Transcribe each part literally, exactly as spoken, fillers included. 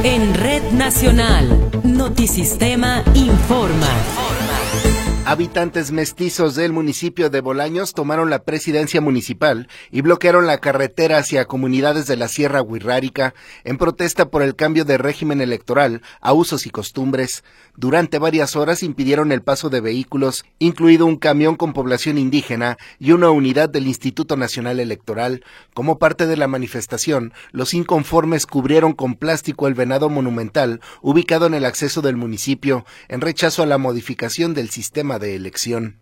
En Red Nacional, Notisistema informa. Habitantes mestizos del municipio de Bolaños tomaron la presidencia municipal y bloquearon la carretera hacia comunidades de la Sierra Wixárika en protesta por el cambio de régimen electoral a usos y costumbres. Durante varias horas impidieron el paso de vehículos, incluido un camión con población indígena y una unidad del Instituto Nacional Electoral. Como parte de la manifestación, los inconformes cubrieron con plástico el venado monumental ubicado en el acceso del municipio, en rechazo a la modificación del sistema de elección.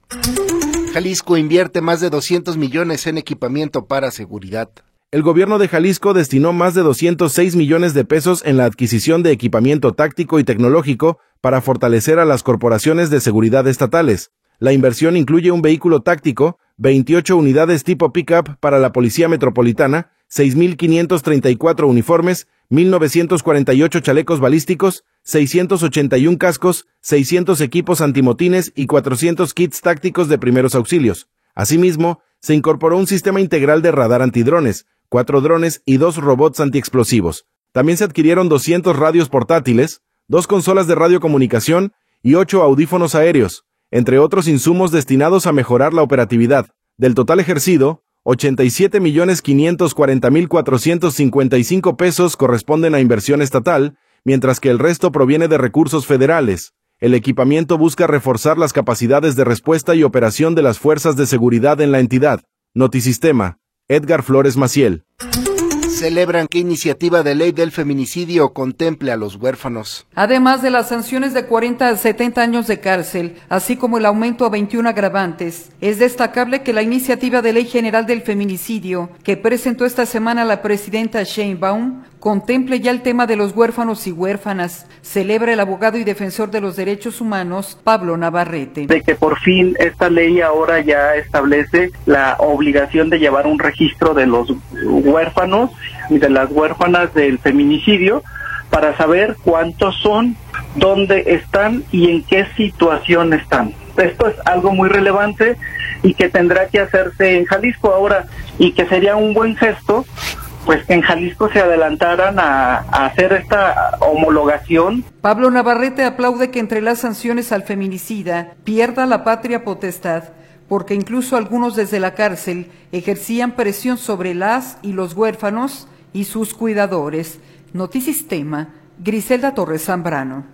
Jalisco invierte más de doscientos millones en equipamiento para seguridad. El gobierno de Jalisco destinó más de doscientos seis millones de pesos en la adquisición de equipamiento táctico y tecnológico para fortalecer a las corporaciones de seguridad estatales. La inversión incluye un vehículo táctico, veintiocho unidades tipo pick-up para la Policía Metropolitana, seis mil quinientos treinta y cuatro uniformes, mil novecientos cuarenta y ocho chalecos balísticos, seiscientos ochenta y uno cascos, seiscientos equipos antimotines y cuatrocientos kits tácticos de primeros auxilios. Asimismo, se incorporó un sistema integral de radar antidrones, cuatro drones y dos robots antiexplosivos. También se adquirieron doscientos radios portátiles, dos consolas de radiocomunicación y ocho audífonos aéreos, entre otros insumos destinados a mejorar la operatividad. Del total ejercido, ochenta y siete millones quinientos cuarenta mil cuatrocientos cincuenta y cinco pesos corresponden a inversión estatal, mientras que el resto proviene de recursos federales. El equipamiento busca reforzar las capacidades de respuesta y operación de las fuerzas de seguridad en la entidad. Notisistema, Edgar Flores Maciel. Celebran que iniciativa de ley del feminicidio contemple a los huérfanos. Además de las sanciones de cuarenta a setenta años de cárcel, así como el aumento a veintiún agravantes, es destacable que la iniciativa de ley general del feminicidio, que presentó esta semana la presidenta Sheinbaum, contemple ya el tema de los huérfanos y huérfanas, celebra el abogado y defensor de los derechos humanos, Pablo Navarrete. De que por fin esta ley ahora ya establece la obligación de llevar un registro de los huérfanos y de las huérfanas del feminicidio para saber cuántos son, dónde están y en qué situación están. Esto es algo muy relevante y que tendrá que hacerse en Jalisco ahora, y que sería un buen gesto pues que en Jalisco se adelantaran a, a hacer esta homologación. Pablo Navarrete aplaude que entre las sanciones al feminicida pierda la patria potestad, porque incluso algunos desde la cárcel ejercían presión sobre las y los huérfanos y sus cuidadores. Notisistema, Griselda Torres Zambrano.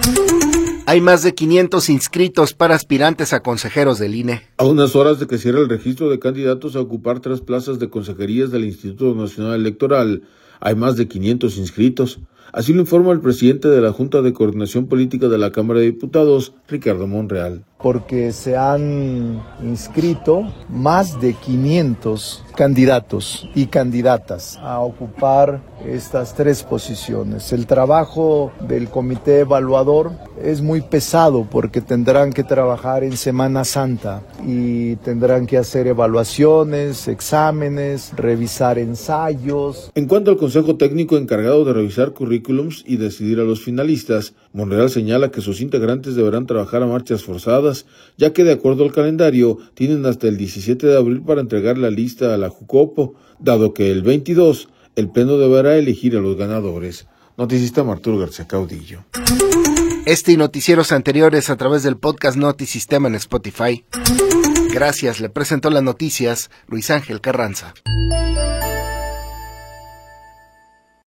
Hay más de quinientos inscritos para aspirantes a consejeros del I N E. A unas horas de que cierre el registro de candidatos a ocupar tres plazas de consejerías del Instituto Nacional Electoral, hay más de quinientos inscritos. Así lo informa el presidente de la Junta de Coordinación Política de la Cámara de Diputados, Ricardo Monreal. Porque se han inscrito más de quinientos candidatos y candidatas a ocupar estas tres posiciones. El trabajo del comité evaluador es muy pesado porque tendrán que trabajar en Semana Santa y tendrán que hacer evaluaciones, exámenes, revisar ensayos. En cuanto al Consejo Técnico encargado de revisar currículums y decidir a los finalistas, Monreal señala que sus integrantes deberán trabajar a marchas forzadas, ya que de acuerdo al calendario tienen hasta el diecisiete de abril para entregar la lista a la Jucopo, dado que el veintidós el Pleno deberá elegir a los ganadores. Notisistema, Arturo García Caudillo. Este y noticieros anteriores a través del podcast Notisistema en Spotify. Gracias, le presentó las noticias Luis Ángel Carranza.